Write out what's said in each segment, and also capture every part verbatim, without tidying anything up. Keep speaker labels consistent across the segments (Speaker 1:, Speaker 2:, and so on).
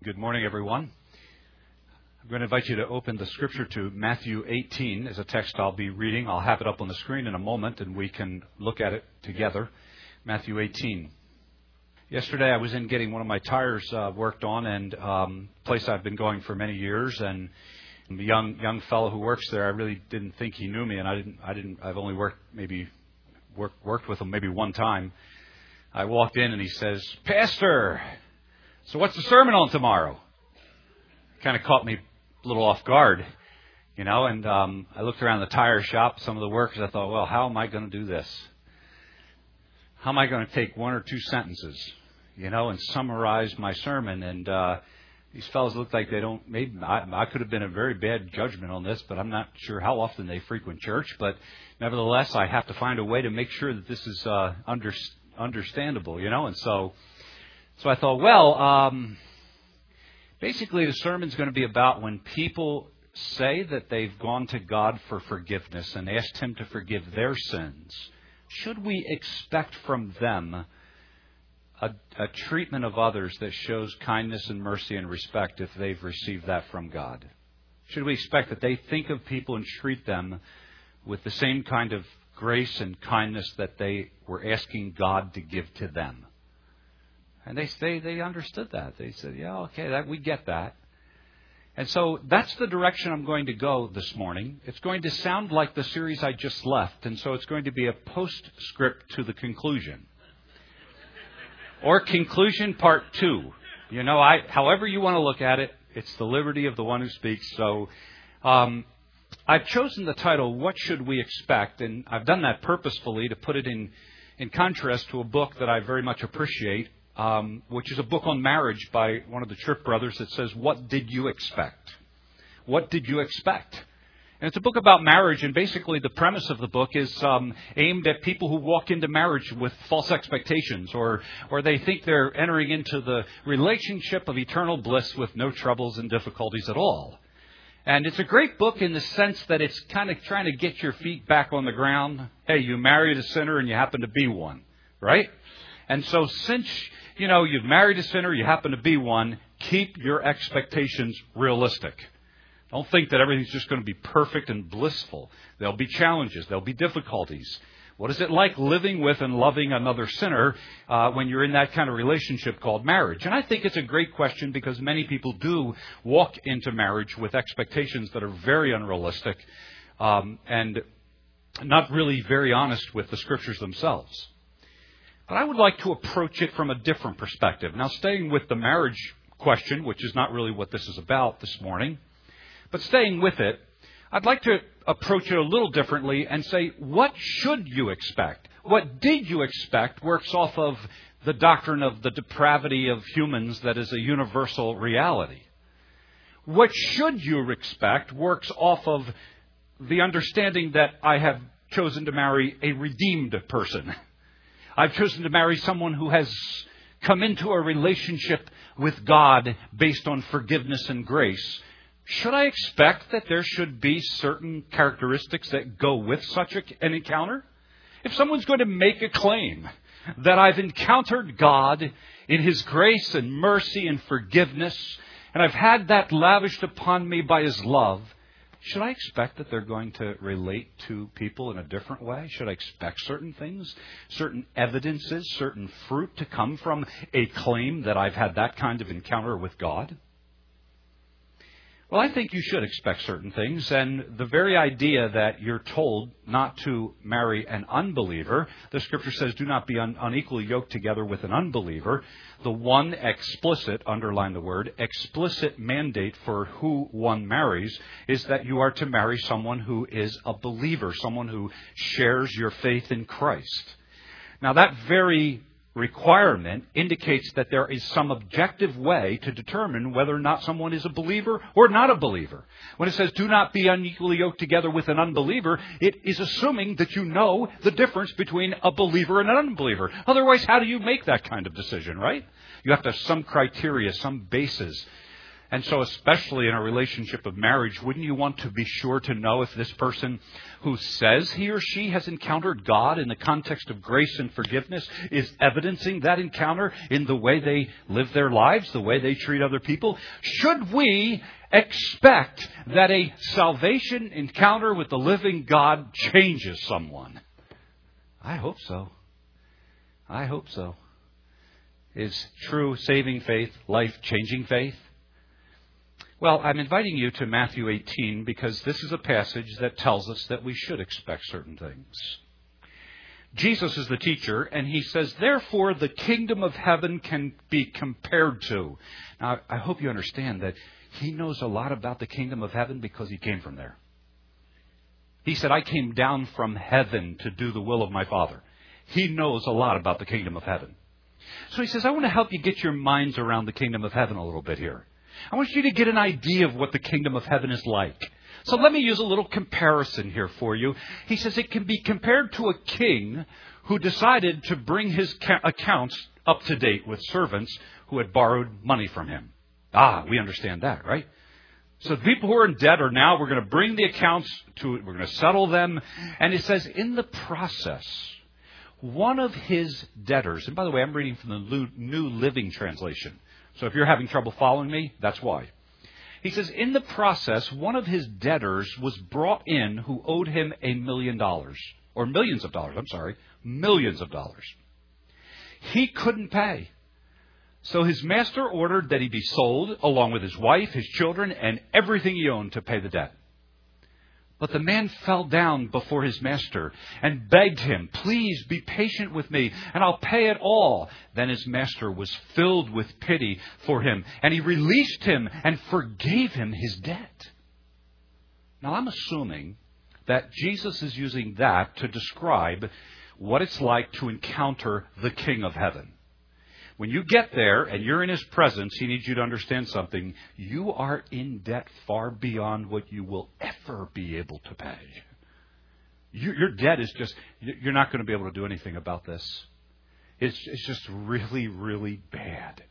Speaker 1: Good morning, everyone. I'm going to invite you to open the scripture to Matthew eighteen as a text I'll be reading. I'll have it up on the screen in a moment, and we can look at it together. Matthew eighteen. Yesterday, I was in getting one of my tires uh, worked on, and um, place I've been going for many years. And the young young fellow who works there, I really didn't think he knew me, and I didn't. I didn't. I've only worked maybe worked worked with him maybe one time. I walked in, and he says, "Pastor, so what's the sermon on tomorrow?" Kind of caught me a little off guard, you know, and um, I looked around the tire shop, some of the workers, I thought, well, how am I going to do this? How am I going to take one or two sentences, you know, and summarize my sermon? And uh, these fellows look like they don't, maybe I, I could have been a very bad judgment on this, but I'm not sure how often they frequent church. But nevertheless, I have to find a way to make sure that this is uh, under, understandable, you know, and so... So I thought, well, um, basically the sermon's going to be about when people say that they've gone to God for forgiveness and asked Him to forgive their sins. Should we expect from them a, a treatment of others that shows kindness and mercy and respect if they've received that from God? Should we expect that they think of people and treat them with the same kind of grace and kindness that they were asking God to give to them? And they they they understood that. They said, yeah, okay, that we get that. And so that's the direction I'm going to go this morning. It's going to sound like the series I just left, and so it's going to be a postscript to the conclusion. Or conclusion part two. You know, I however you want to look at it, it's the liberty of the one who speaks. So um, I've chosen the title, What Should We Expect? And I've done that purposefully to put it in, in contrast to a book that I very much appreciate, Um, which is a book on marriage by one of the Tripp brothers that says, What Did You Expect? What did you expect? And it's a book about marriage, and basically the premise of the book is um, aimed at people who walk into marriage with false expectations, or or they think they're entering into the relationship of eternal bliss with no troubles and difficulties at all. And it's a great book in the sense that it's kind of trying to get your feet back on the ground. Hey, you married a sinner and you happen to be one, right? And so since, you know, you've married a sinner, you happen to be one, keep your expectations realistic. Don't think that everything's just going to be perfect and blissful. There'll be challenges. There'll be difficulties. What is it like living with and loving another sinner uh, when you're in that kind of relationship called marriage? And I think it's a great question because many people do walk into marriage with expectations that are very unrealistic um, and not really very honest with the Scriptures themselves. But I would like to approach it from a different perspective. Now, staying with the marriage question, which is not really what this is about this morning, but staying with it, I'd like to approach it a little differently and say, what should you expect? What did you expect works off of the doctrine of the depravity of humans that is a universal reality. What should you expect works off of the understanding that I have chosen to marry a redeemed person. I've chosen to marry someone who has come into a relationship with God based on forgiveness and grace. Should I expect that there should be certain characteristics that go with such an encounter? If someone's going to make a claim that I've encountered God in His grace and mercy and forgiveness, and I've had that lavished upon me by His love, should I expect that they're going to relate to people in a different way? Should I expect certain things, certain evidences, certain fruit to come from a claim that I've had that kind of encounter with God? Well, I think you should expect certain things, and the very idea that you're told not to marry an unbeliever, the Scripture says do not be un- unequally yoked together with an unbeliever. The one explicit, underline the word, explicit mandate for who one marries is that you are to marry someone who is a believer, someone who shares your faith in Christ. Now, that very requirement indicates that there is some objective way to determine whether or not someone is a believer or not a believer. When it says do not be unequally yoked together with an unbeliever, it is assuming that you know the difference between a believer and an unbeliever. Otherwise, how do you make that kind of decision, right? You have to have some criteria, some basis. And so especially in a relationship of marriage, wouldn't you want to be sure to know if this person who says he or she has encountered God in the context of grace and forgiveness is evidencing that encounter in the way they live their lives, the way they treat other people? Should we expect that a salvation encounter with the living God changes someone? I hope so. I hope so. Is true saving faith life-changing faith? Well, I'm inviting you to Matthew eighteen because this is a passage that tells us that we should expect certain things. Jesus is the teacher, and he says, therefore, the kingdom of heaven can be compared to. Now, I hope you understand that he knows a lot about the kingdom of heaven because he came from there. He said, I came down from heaven to do the will of my Father. He knows a lot about the kingdom of heaven. So he says, I want to help you get your minds around the kingdom of heaven a little bit here. I want you to get an idea of what the kingdom of heaven is like. So let me use a little comparison here for you. He says it can be compared to a king who decided to bring his ca- accounts up to date with servants who had borrowed money from him. Ah, we understand that, right? So the people who are in debt are now, we're going to bring the accounts to it. We're going to settle them. And it says in the process, one of his debtors, and by the way, I'm reading from the New Living Translation. So if you're having trouble following me, that's why. He says, in the process, one of his debtors was brought in who owed him a million dollars. Or millions of dollars, I'm sorry. Millions of dollars. He couldn't pay. So his master ordered that he be sold, along with his wife, his children, and everything he owned to pay the debt. But the man fell down before his master and begged him, please be patient with me and I'll pay it all. Then his master was filled with pity for him and he released him and forgave him his debt. Now I'm assuming that Jesus is using that to describe what it's like to encounter the King of Heaven. When you get there and you're in his presence, he needs you to understand something. You are in debt far beyond what you will ever be able to pay. You, your debt is just, you're not going to be able to do anything about this. It's, it's just really, really bad.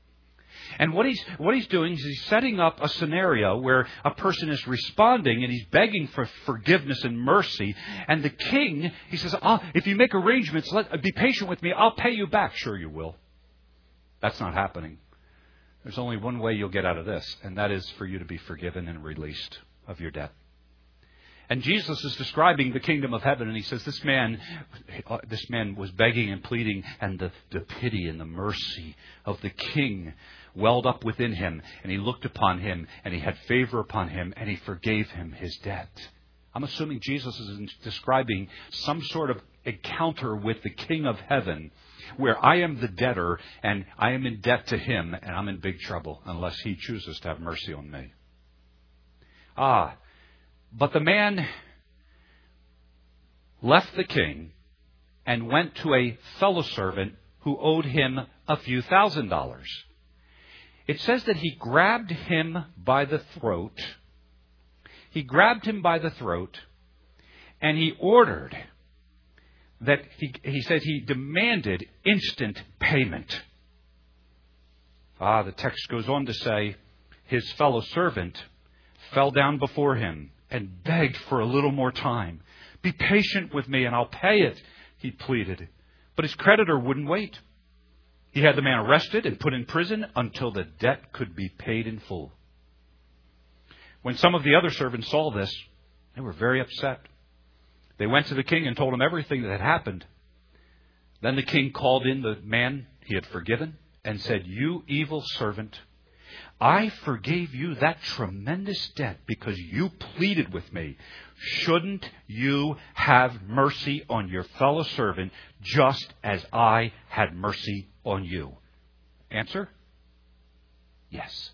Speaker 1: And what he's, what he's doing is he's setting up a scenario where a person is responding and he's begging for forgiveness and mercy. And the king, he says, oh, if you make arrangements, let, be patient with me, I'll pay you back. Sure you will. That's not happening. There's only one way you'll get out of this, and that is for you to be forgiven and released of your debt. And Jesus is describing the kingdom of heaven, and he says this man, this man was begging and pleading, and the, the pity and the mercy of the king welled up within him, and he looked upon him, and he had favor upon him, and he forgave him his debt. I'm assuming Jesus is describing some sort of encounter with the King of Heaven, where I am the debtor and I am in debt to him and I'm in big trouble unless he chooses to have mercy on me. Ah, but the man left the king and went to a fellow servant who owed him a few thousand dollars. It says that he grabbed him by the throat. He grabbed him by the throat and he ordered that he, he said he demanded instant payment. Ah, the text goes on to say his fellow servant fell down before him and begged for a little more time. Be patient with me and I'll pay it, he pleaded. But his creditor wouldn't wait. He had the man arrested and put in prison until the debt could be paid in full. When some of the other servants saw this, they were very upset. They went to the king and told him everything that had happened. Then the king called in the man he had forgiven and said, you evil servant, I forgave you that tremendous debt because you pleaded with me. Shouldn't you have mercy on your fellow servant just as I had mercy on you? Answer? Yes.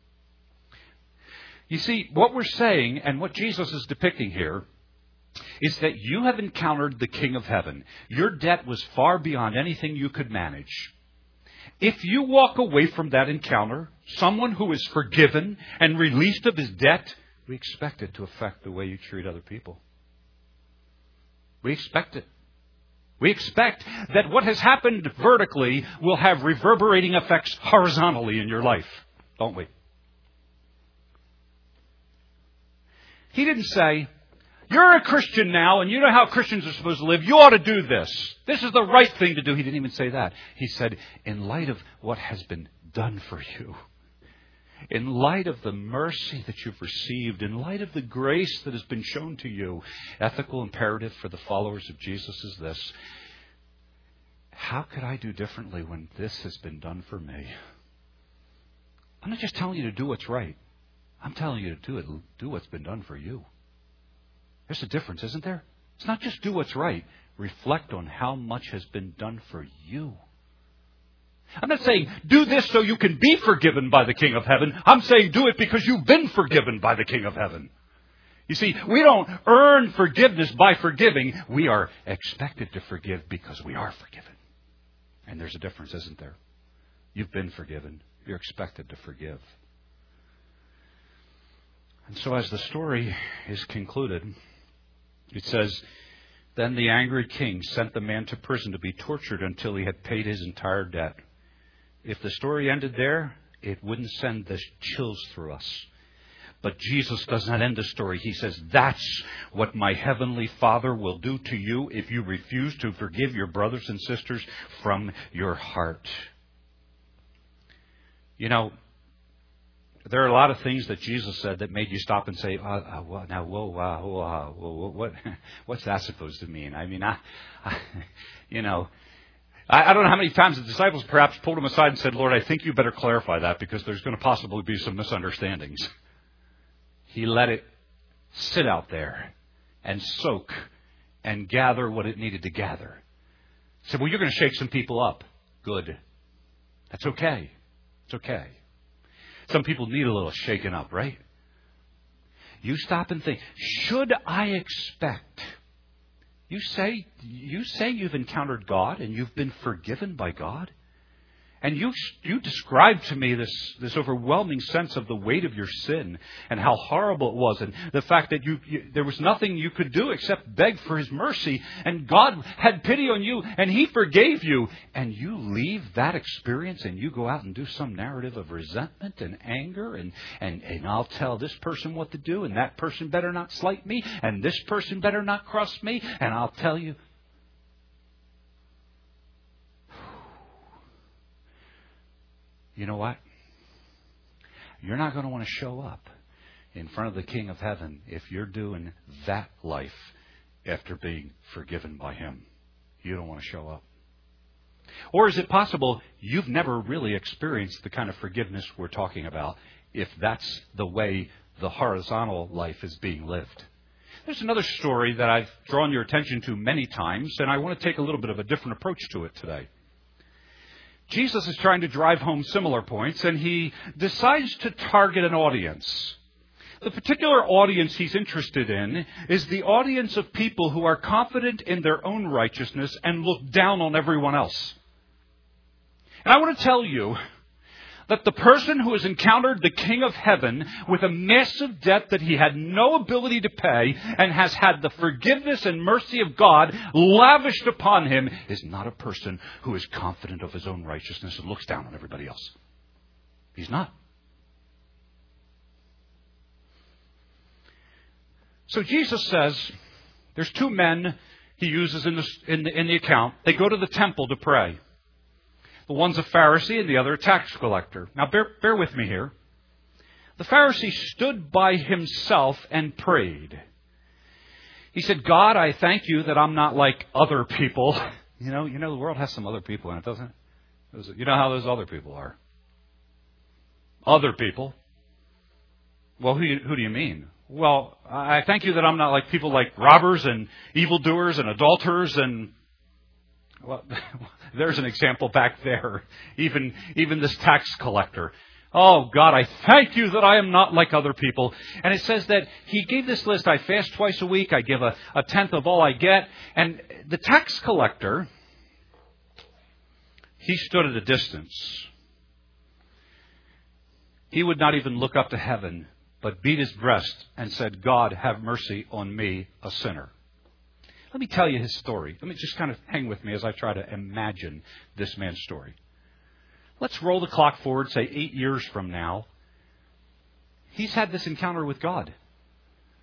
Speaker 1: You see, what we're saying and what Jesus is depicting here is that you have encountered the King of Heaven. Your debt was far beyond anything you could manage. If you walk away from that encounter, someone who is forgiven and released of his debt, we expect it to affect the way you treat other people. We expect it. We expect that what has happened vertically will have reverberating effects horizontally in your life, don't we? He didn't say, you're a Christian now, and you know how Christians are supposed to live. You ought to do this. This is the right thing to do. He didn't even say that. He said, in light of what has been done for you, in light of the mercy that you've received, in light of the grace that has been shown to you, ethical imperative for the followers of Jesus is this: how could I do differently when this has been done for me? I'm not just telling you to do what's right. I'm telling you to do it, do what's been done for you. There's a difference, isn't there? It's not just do what's right. Reflect on how much has been done for you. I'm not saying do this so you can be forgiven by the King of Heaven. I'm saying do it because you've been forgiven by the King of Heaven. You see, we don't earn forgiveness by forgiving. We are expected to forgive because we are forgiven. And there's a difference, isn't there? You've been forgiven. You're expected to forgive. And so as the story is concluded, it says, then the angry king sent the man to prison to be tortured until he had paid his entire debt. If the story ended there, it wouldn't send the chills through us. But Jesus does not end the story. He says, that's what my heavenly Father will do to you if you refuse to forgive your brothers and sisters from your heart. You know, there are a lot of things that Jesus said that made you stop and say, uh, uh, well, now, whoa, uh, whoa, uh, whoa, what, what's that supposed to mean? I mean, I, I you know, I, I don't know how many times the disciples perhaps pulled him aside and said, Lord, I think you better clarify that because there's going to possibly be some misunderstandings. He let it sit out there and soak and gather what it needed to gather. He said, well, you're going to shake some people up. Good. That's okay. It's okay. Some people need a little shaken up, right? You stop and think, should I expect? You say, you say you've encountered God and you've been forgiven by God. And you you described to me this, this overwhelming sense of the weight of your sin and how horrible it was, and the fact that you, you there was nothing you could do except beg for His mercy, and God had pity on you and He forgave you, and you leave that experience and you go out and do some narrative of resentment and anger and, and, and I'll tell this person what to do, and that person better not slight me, and this person better not cross me, and I'll tell you. You know what? You're not going to want to show up in front of the King of Heaven if you're doing that life after being forgiven by Him. You don't want to show up. Or is it possible you've never really experienced the kind of forgiveness we're talking about if that's the way the horizontal life is being lived? There's another story that I've drawn your attention to many times, and I want to take a little bit of a different approach to it today. Jesus is trying to drive home similar points, and he decides to target an audience. The particular audience he's interested in is the audience of people who are confident in their own righteousness and look down on everyone else. And I want to tell you that the person who has encountered the King of Heaven with a massive debt that he had no ability to pay and has had the forgiveness and mercy of God lavished upon him is not a person who is confident of his own righteousness and looks down on everybody else. He's not. So Jesus says there's two men he uses in the, in the, in the account. They go to the temple to pray. The one's a Pharisee and the other a tax collector. Now, bear, bear with me here. The Pharisee stood by himself and prayed. He said, God, I thank you that I'm not like other people. You know, you know, the world has some other people in it, doesn't it? You know how those other people are. Other people. Well, who, who do you mean? Well, I thank you that I'm not like people like robbers and evildoers and adulterers and... Well, there's an example back there. Even, even this tax collector. Oh, God, I thank you that I am not like other people. And it says that he gave this list. I fast twice a week. I give a, a tenth of all I get. And the tax collector, he stood at a distance. He would not even look up to heaven, but beat his breast and said, God, have mercy on me, a sinner. Let me tell you his story. Let me just kind of hang with me as I try to imagine this man's story. Let's roll the clock forward, say eight years from now. He's had this encounter with God.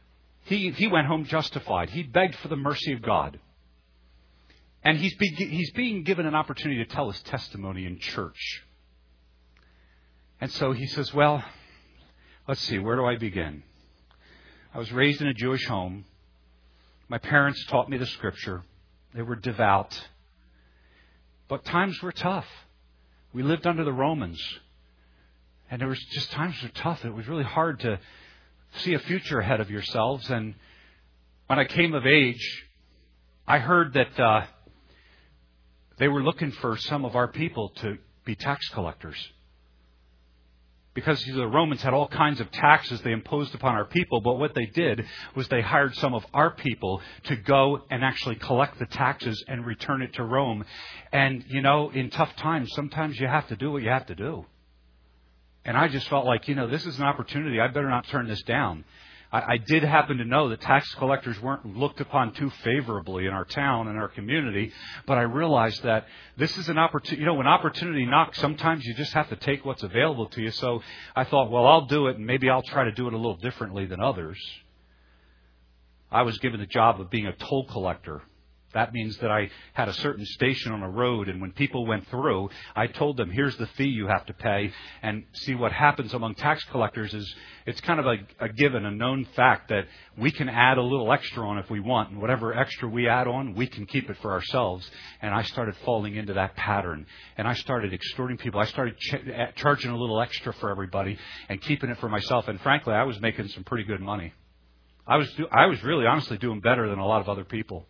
Speaker 1: He, he went home justified. He begged for the mercy of God. And he's, be, he's being given an opportunity to tell his testimony in church. And so he says, well, let's see, where do I begin? I was raised in a Jewish home. My parents taught me the Scripture. They were devout. But times were tough. We lived under the Romans. And there was just times were tough. It was really hard to see a future ahead of yourselves. And when I came of age, I heard that uh, they were looking for some of our people to be tax collectors. Because the Romans had all kinds of taxes they imposed upon our people, but what they did was they hired some of our people to go and actually collect the taxes and return it to Rome. And, you know, in tough times, sometimes you have to do what you have to do. And I just felt like, you know, this is an opportunity. I better not turn this down. I, I did happen to know that tax collectors weren't looked upon too favorably in our town and our community, but I realized that this is an opportunity. You know, when opportunity knocks, sometimes you just have to take what's available to you. So I thought, well, I'll do it, and maybe I'll try to do it a little differently than others. I was given the job of being a toll collector. That means that I had a certain station on a road, and when people went through, I told them, here's the fee you have to pay. And see, what happens among tax collectors is it's kind of a, a given, a known fact that we can add a little extra on if we want. And whatever extra we add on, we can keep it for ourselves. And I started falling into that pattern. And I started extorting people. I started ch- charging a little extra for everybody and keeping it for myself. And frankly, I was making some pretty good money. I was do- I was really honestly doing better than a lot of other people.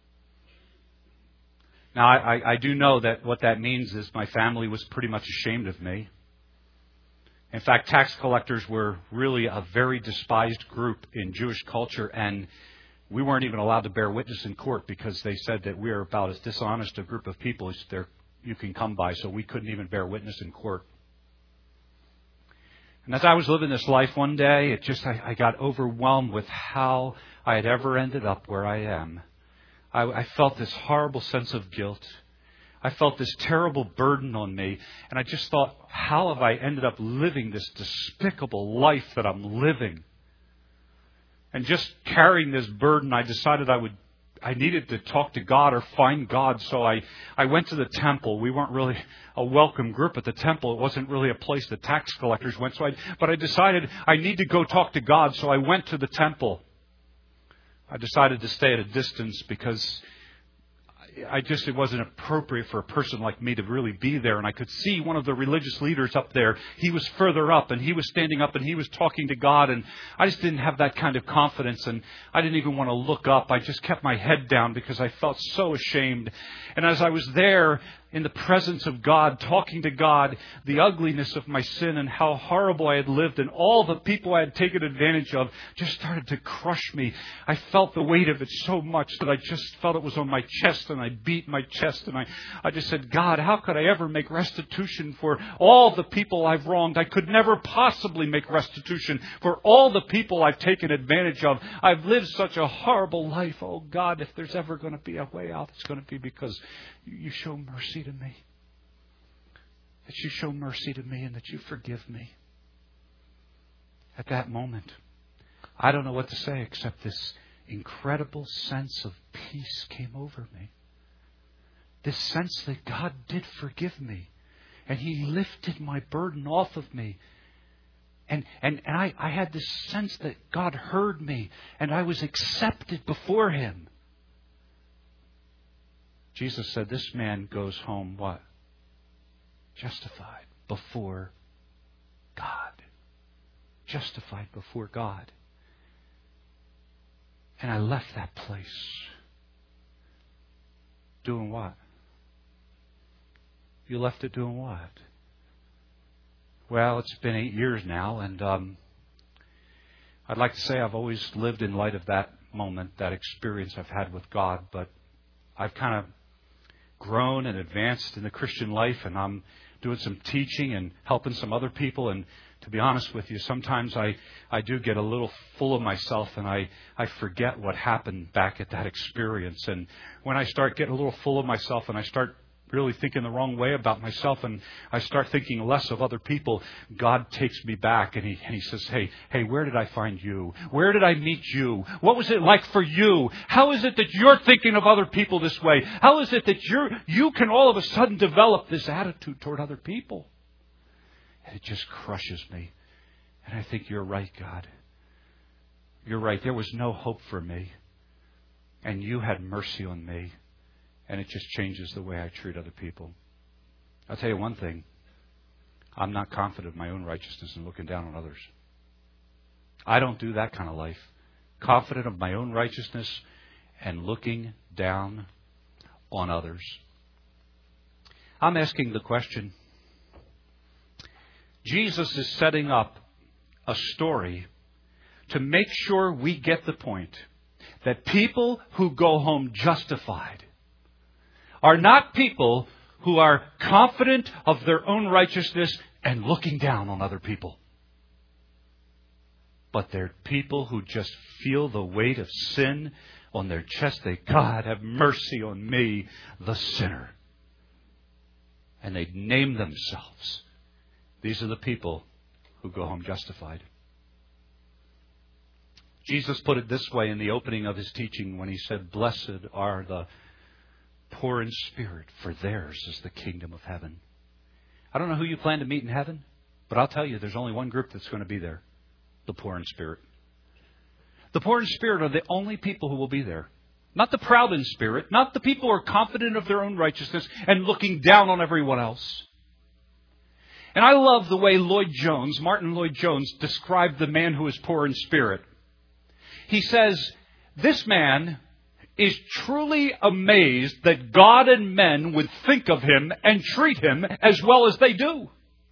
Speaker 1: Now, I, I do know that what that means is my family was pretty much ashamed of me. In fact, tax collectors were really a very despised group in Jewish culture, and we weren't even allowed to bear witness in court because they said that we are about as dishonest a group of people as there you can come by, so we couldn't even bear witness in court. And as I was living this life one day, it just I, I got overwhelmed with how I had ever ended up where I am. I, I felt this horrible sense of guilt. I felt this terrible burden on me. And I just thought, how have I ended up living this despicable life that I'm living? And just carrying this burden, I decided I would, I needed to talk to God or find God. So I, I went to the temple. We weren't really a welcome group at the temple. It wasn't really a place that tax collectors went. So I, but I decided I need to go talk to God. So I went to the temple. I decided to stay at a distance because I just, it wasn't appropriate for a person like me to really be there. And I could see one of the religious leaders up there. He was further up and he was standing up and he was talking to God. And I just didn't have that kind of confidence. And I didn't even want to look up. I just kept my head down because I felt so ashamed. And as I was there in the presence of God, talking to God, the ugliness of my sin and how horrible I had lived and all the people I had taken advantage of just started to crush me. I felt the weight of it so much that I just felt it was on my chest, and I beat my chest, and I, I just said, God, how could I ever make restitution for all the people I've wronged? I could never possibly make restitution for all the people I've taken advantage of. I've lived such a horrible life. Oh God, if there's ever going to be a way out, it's going to be because you show mercy to me. That you show mercy to me and that you forgive me. At that moment, I don't know what to say except this incredible sense of peace came over me. This sense that God did forgive me and He lifted my burden off of me. And, and, and I, I had this sense that God heard me and I was accepted before Him. Jesus said, this man goes home, what? Justified before God. Justified before God. And I left that place. Doing what? You left it doing what? Well, it's been eight years now, and um, I'd like to say I've always lived in light of that moment, that experience I've had with God, but I've kind of grown and advanced in the Christian life, and I'm doing some teaching and helping some other people. And to be honest with you, sometimes I, I do get a little full of myself, and I, I forget what happened back at that experience. And when I start getting a little full of myself and I start really thinking the wrong way about myself and I start thinking less of other people, God takes me back and he, and he says, hey, hey, where did I find you? Where did I meet you? What was it like for you? How is it that you're thinking of other people this way? How is it that you're, you can all of a sudden develop this attitude toward other people? And it just crushes me. And I think, you're right, God. You're right. There was no hope for me. And you had mercy on me. And it just changes the way I treat other people. I'll tell you one thing. I'm not confident of my own righteousness and looking down on others. I don't do that kind of life. Confident of my own righteousness and looking down on others. I'm asking the question. Jesus is setting up a story to make sure we get the point that people who go home justified are not people who are confident of their own righteousness and looking down on other people. But they're people who just feel the weight of sin on their chest. They, God, have mercy on me, the sinner. And they name themselves. These are the people who go home justified. Jesus put it this way in the opening of his teaching when he said, blessed are the poor in spirit, for theirs is the kingdom of heaven. I don't know who you plan to meet in heaven, but I'll tell you, there's only one group that's going to be there. The poor in spirit. The poor in spirit are the only people who will be there. Not the proud in spirit. Not the people who are confident of their own righteousness and looking down on everyone else. And I love the way Lloyd Jones, Martin Lloyd Jones, described the man who is poor in spirit. He says, this man is truly amazed that God and men would think of him and treat him as well as they do.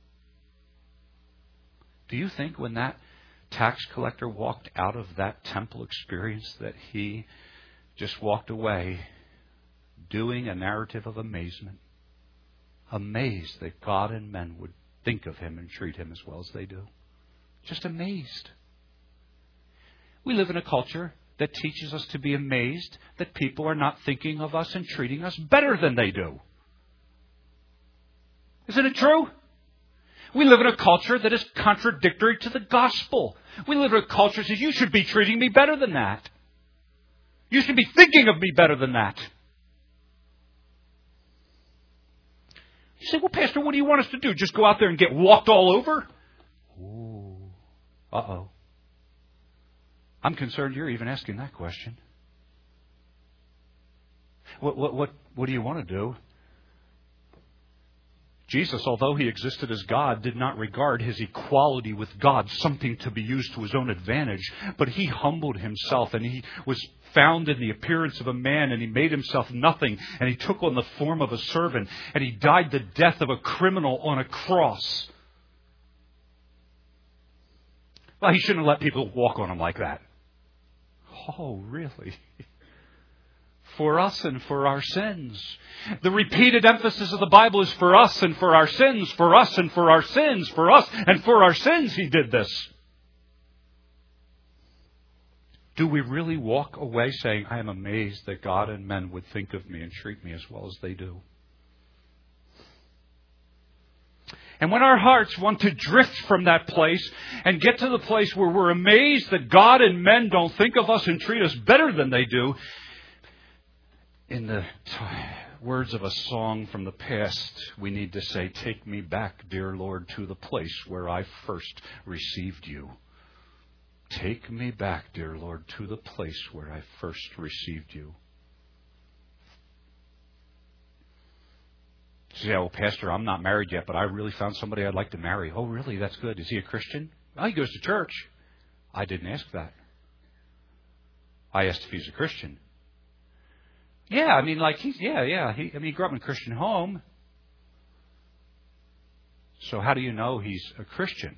Speaker 1: Do you think when that tax collector walked out of that temple experience that he just walked away doing a narrative of amazement? Amazed that God and men would think of him and treat him as well as they do. Just amazed. We live in a culture that teaches us to be amazed that people are not thinking of us and treating us better than they do. Isn't it true? We live in a culture that is contradictory to the gospel. We live in a culture that says, you should be treating me better than that. You should be thinking of me better than that. You say, well, Pastor, what do you want us to do? Just go out there and get walked all over? Ooh. Uh-oh. I'm concerned you're even asking that question. What, what, what, what do you want to do? Jesus, although he existed as God, did not regard his equality with God something to be used to his own advantage, but he humbled himself and he was found in the appearance of a man and he made himself nothing and he took on the form of a servant and he died the death of a criminal on a cross. Well, he shouldn't have let people walk on him like that. Oh, really? For us and for our sins. The repeated emphasis of the Bible is for us and for our sins, for us and for our sins, for us and for our sins he did this. Do we really walk away saying, I am amazed that God and men would think of me and treat me as well as they do? And when our hearts want to drift from that place and get to the place where we're amazed that God and men don't think of us and treat us better than they do, in the t- words of a song from the past, we need to say, take me back, dear Lord, to the place where I first received you. Take me back, dear Lord, to the place where I first received you. You say, well, Pastor, I'm not married yet, but I really found somebody I'd like to marry. Oh, really? That's good. Is he a Christian? Well, he goes to church. I didn't ask that. I asked if he's a Christian. Yeah, I mean, like, he's, yeah, yeah. He, I mean, he grew up in a Christian home. So how do you know he's a Christian?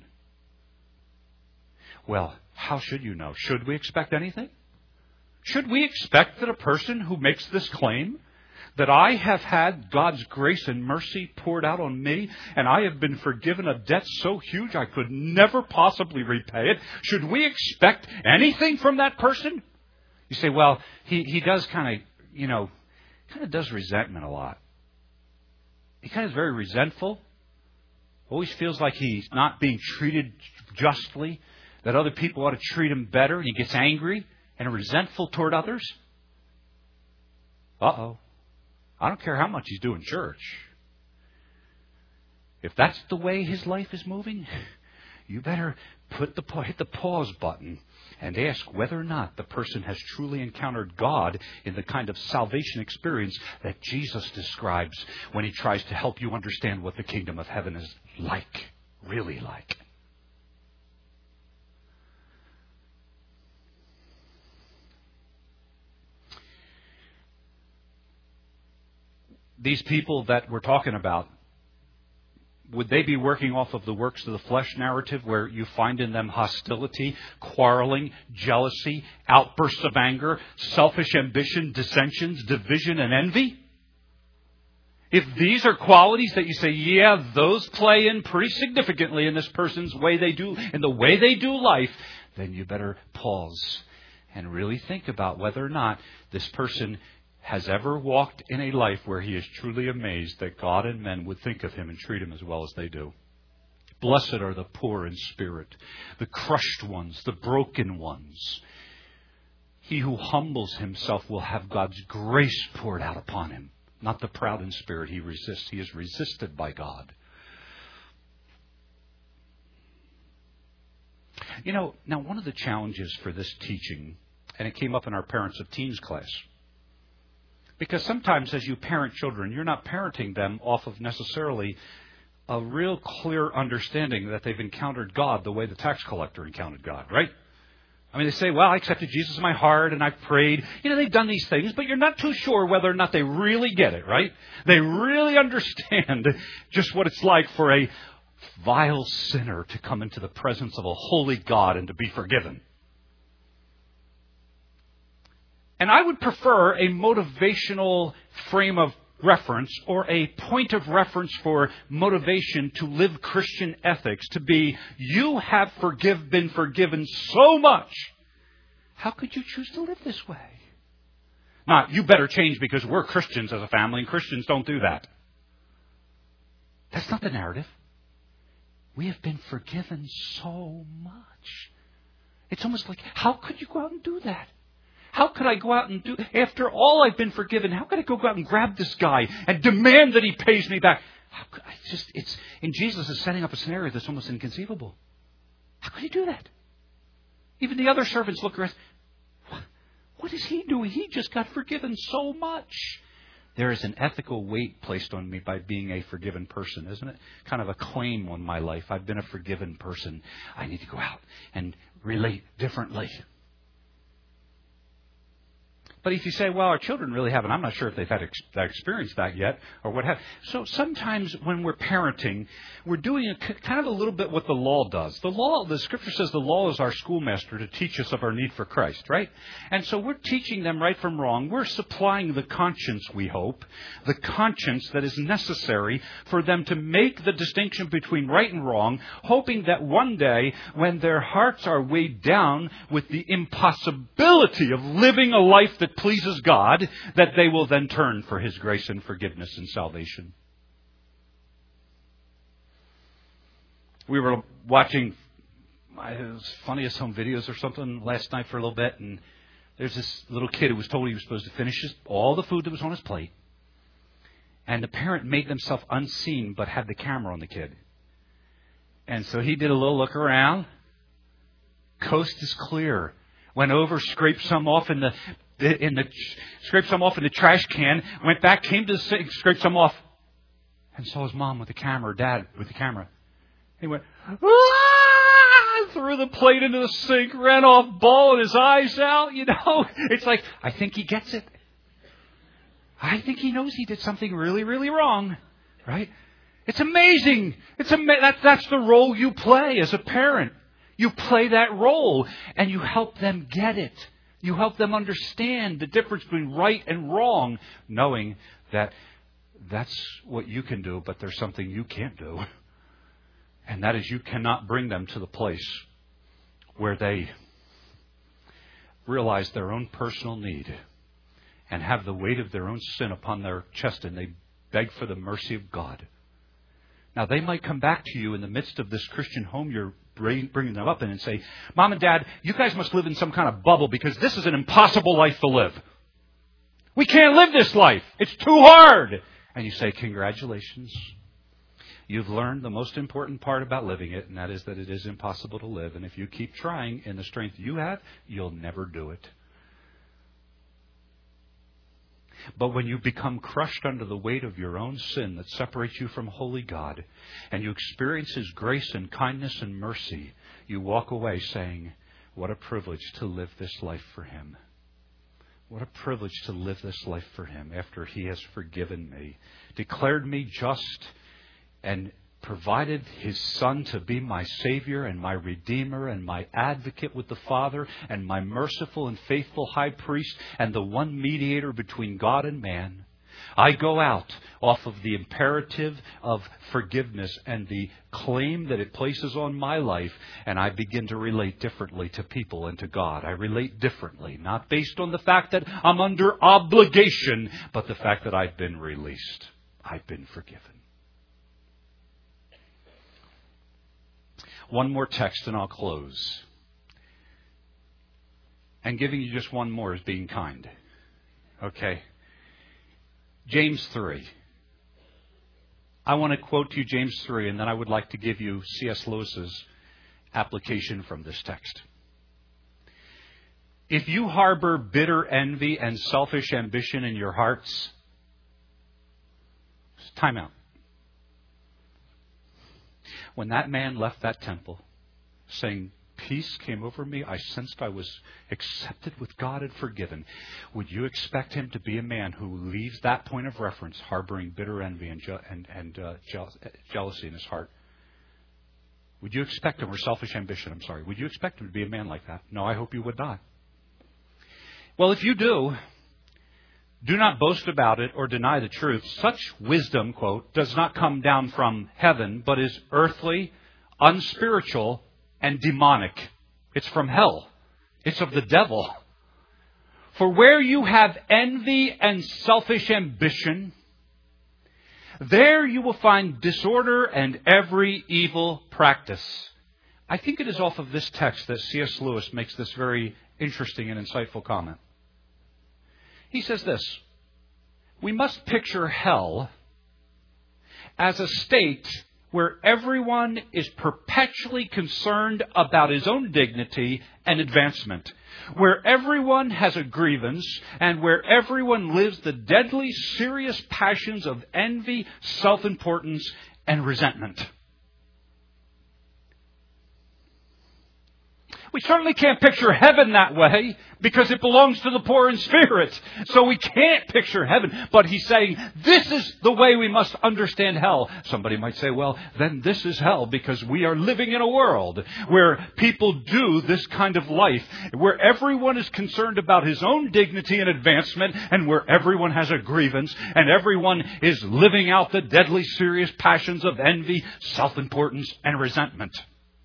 Speaker 1: Well, how should you know? Should we expect anything? Should we expect that a person who makes this claim, that I have had God's grace and mercy poured out on me, and I have been forgiven a debt so huge I could never possibly repay it, should we expect anything from that person? You say, well, he, he does kind of, you know, kind of does resentment a lot. he kind of is very resentful. Always feels like he's not being treated justly, that other people ought to treat him better, and he gets angry and resentful toward others. Uh-oh. I don't care how much he's doing church. If that's the way his life is moving, you better put the hit the pause button and ask whether or not the person has truly encountered God in the kind of salvation experience that Jesus describes when he tries to help you understand what the kingdom of heaven is like, really like. These people that we're talking about, would they be working off of the works of the flesh narrative where you find in them hostility, quarreling, jealousy, outbursts of anger, selfish ambition, dissensions, division, and envy? If these are qualities that you say, yeah, those play in pretty significantly in this person's way they do, in the way they do life, then you better pause and really think about whether or not this person has ever walked in a life where he is truly amazed that God and men would think of him and treat him as well as they do. Blessed are the poor in spirit, the crushed ones, the broken ones. He who humbles himself will have God's grace poured out upon him. Not the proud in spirit he resists. He is resisted by God. You know, now one of the challenges for this teaching, and it came up in our Parents of Teens class, because sometimes as you parent children, you're not parenting them off of necessarily a real clear understanding that they've encountered God the way the tax collector encountered God, right? I mean, they say, well, I accepted Jesus in my heart and I've prayed. You know, they've done these things, but you're not too sure whether or not they really get it, right? They really understand just what it's like for a vile sinner to come into the presence of a holy God and to be forgiven. And I would prefer a motivational frame of reference or a point of reference for motivation to live Christian ethics to be, you have forgive, been forgiven so much. How could you choose to live this way? Not, you better change because we're Christians as a family and Christians don't do that. That's not the narrative. We have been forgiven so much. It's almost like, how could you go out and do that? How could I go out and do, after all I've been forgiven, how could I go out and grab this guy and demand that he pays me back? How could I just, it's, and Jesus is setting up a scenario that's almost inconceivable. How could he do that? Even the other servants look around. What is he doing? He just got forgiven so much. There is an ethical weight placed on me by being a forgiven person, isn't it? Kind of a claim on my life. I've been a forgiven person. I need to go out and relate differently. But if you say, well, our children really haven't, I'm not sure if they've had ex- experienced that yet or what have. So sometimes when we're parenting, we're doing a, kind of a little bit what the law does. The law, the Scripture says the law is our schoolmaster to teach us of our need for Christ, right? And so we're teaching them right from wrong. We're supplying the conscience, we hope, the conscience that is necessary for them to make the distinction between right and wrong, hoping that one day when their hearts are weighed down with the impossibility of living a life that pleases God, that they will then turn for His grace and forgiveness and salvation. We were watching, it was Funniest Home Videos or something last night for a little bit, and there's this little kid who was told he was supposed to finish his, all the food that was on his plate, and the parent made themselves unseen but had the camera on the kid. And so he did a little look around. Coast is clear. Went over, scraped some off in the in the scraped some off in the trash can. Went back, came to the sink, scraped some off, and saw his mom with the camera, or dad with the camera. He went, ah! Threw the plate into the sink, ran off, bawling his eyes out. You know, it's like, I think he gets it. I think he knows he did something really, really wrong, right? It's amazing. It's ama- that's that's the role you play as a parent. You play that role, and you help them get it. You help them understand the difference between right and wrong, knowing that that's what you can do, but there's something you can't do. And that is, you cannot bring them to the place where they realize their own personal need and have the weight of their own sin upon their chest, and they beg for the mercy of God. Now, they might come back to you in the midst of this Christian home you're bringing them up in and say, Mom and Dad, you guys must live in some kind of bubble because this is an impossible life to live. We can't live this life. It's too hard. And you say, congratulations. You've learned the most important part about living it, and that is that it is impossible to live. And if you keep trying in the strength you have, you'll never do it. But when you become crushed under the weight of your own sin that separates you from holy God, and you experience His grace and kindness and mercy, you walk away saying, what a privilege to live this life for Him. What a privilege to live this life for Him after He has forgiven me, declared me just, and provided His Son to be my Savior and my Redeemer and my advocate with the Father and my merciful and faithful high priest and the one mediator between God and man. I go out off of the imperative of forgiveness and the claim that it places on my life, and I begin to relate differently to people and to God. I relate differently, not based on the fact that I'm under obligation, but the fact that I've been released. I've been forgiven. One more text and I'll close. And giving you just one more is being kind. Okay. James three. I want to quote to you James three, and then I would like to give you C S Lewis's application from this text. If you harbor bitter envy and selfish ambition in your hearts, time out. When that man left that temple saying, peace came over me, I sensed I was accepted with God and forgiven, would you expect him to be a man who leaves that point of reference harboring bitter envy and, je- and, and uh, je- jealousy in his heart? Would you expect him, or selfish ambition, I'm sorry, would you expect him to be a man like that? No, I hope you would not. Well, if you do, do not boast about it or deny the truth. Such wisdom, quote, does not come down from heaven, but is earthly, unspiritual, and demonic. It's from hell. It's of the devil. For where you have envy and selfish ambition, there you will find disorder and every evil practice. I think it is off of this text that C S Lewis makes this very interesting and insightful comment. He says this: we must picture hell as a state where everyone is perpetually concerned about his own dignity and advancement, where everyone has a grievance, and where everyone lives the deadly serious passions of envy, self-importance, and resentment. We certainly can't picture heaven that way because it belongs to the poor in spirit. So we can't picture heaven. But he's saying this is the way we must understand hell. Somebody might say, well, then this is hell because we are living in a world where people do this kind of life, where everyone is concerned about his own dignity and advancement, and where everyone has a grievance, and everyone is living out the deadly serious passions of envy, self-importance, and resentment.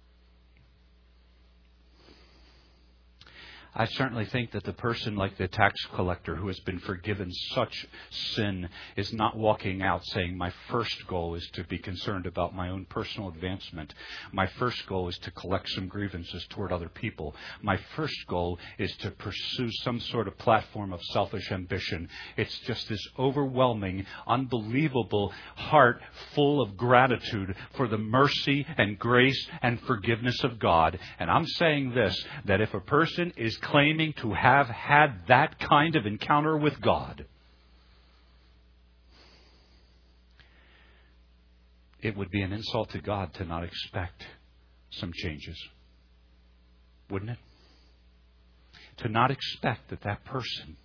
Speaker 1: I certainly think that the person like the tax collector who has been forgiven such sin is not walking out saying, my first goal is to be concerned about my own personal advancement. My first goal is to collect some grievances toward other people. My first goal is to pursue some sort of platform of selfish ambition. It's just this overwhelming, unbelievable heart full of gratitude for the mercy and grace and forgiveness of God. And I'm saying this, that if a person is claiming to have had that kind of encounter with God, it would be an insult to God to not expect some changes. Wouldn't it? To not expect that that person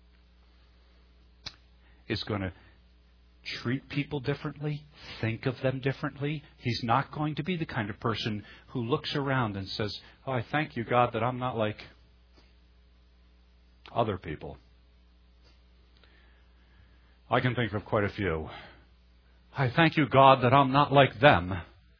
Speaker 1: is going to treat people differently, think of them differently. He's not going to be the kind of person who looks around and says, oh, I thank you, God, that I'm not like other people. I can think of quite a few. I thank you, God, that I'm not like them.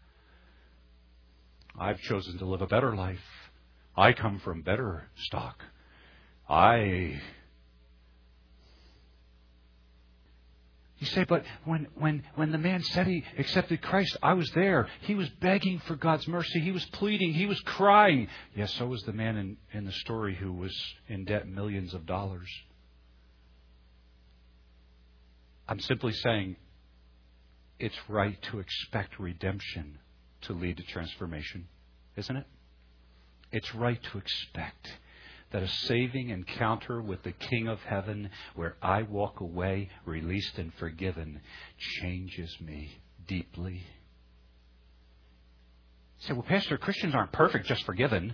Speaker 1: I've chosen to live a better life. I come from better stock. I... You say, but when, when, when the man said he accepted Christ, I was there. He was begging for God's mercy. He was pleading. He was crying. Yes, so was the man in, in the story who was in debt millions of dollars. I'm simply saying it's right to expect redemption to lead to transformation, isn't it? It's right to expect that a saving encounter with the King of Heaven, where I walk away released and forgiven, changes me deeply. You say, well, Pastor, Christians aren't perfect, just forgiven.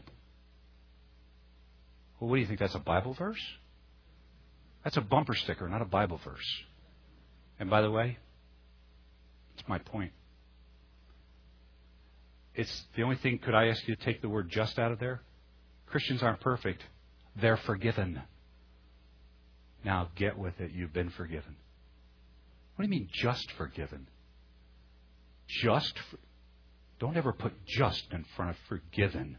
Speaker 1: Well, what do you think? That's a Bible verse? That's a bumper sticker, not a Bible verse. And by the way, it's my point. It's the only thing, could I ask you to take the word just out of there? Christians aren't perfect. They're forgiven. Now get with it. You've been forgiven. What do you mean just forgiven? Just. For, don't ever put just in front of forgiven.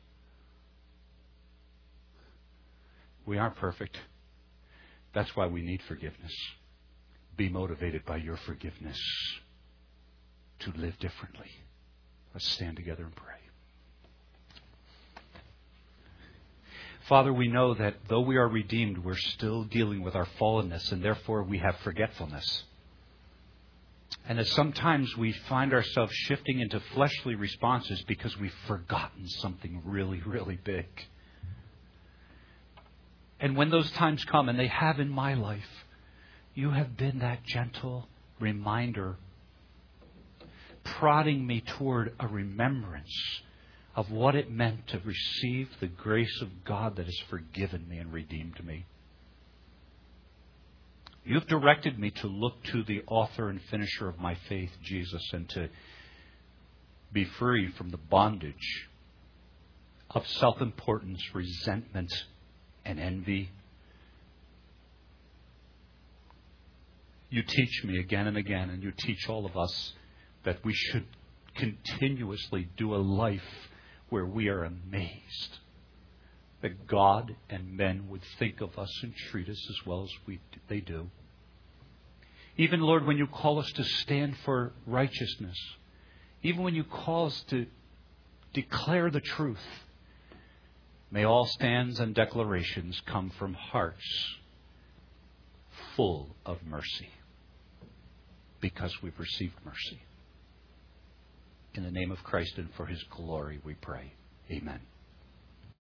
Speaker 1: We aren't perfect. That's why we need forgiveness. Be motivated by your forgiveness to live differently. Let's stand together and pray. Father, we know that though we are redeemed, we're still dealing with our fallenness, and therefore we have forgetfulness. And that sometimes we find ourselves shifting into fleshly responses because we've forgotten something really, really big. And when those times come, and they have in my life, you have been that gentle reminder, prodding me toward a remembrance of what it meant to receive the grace of God that has forgiven me and redeemed me. You've directed me to look to the author and finisher of my faith, Jesus, and to be free from the bondage of self-importance, resentment, and envy. You teach me again and again, and you teach all of us that we should continuously do a life where we are amazed that God and men would think of us and treat us as well as we they do. Even, Lord, when you call us to stand for righteousness, even when you call us to declare the truth, may all stands and declarations come from hearts full of mercy because we've received mercy. In the name of Christ and for His glory we pray. Amen.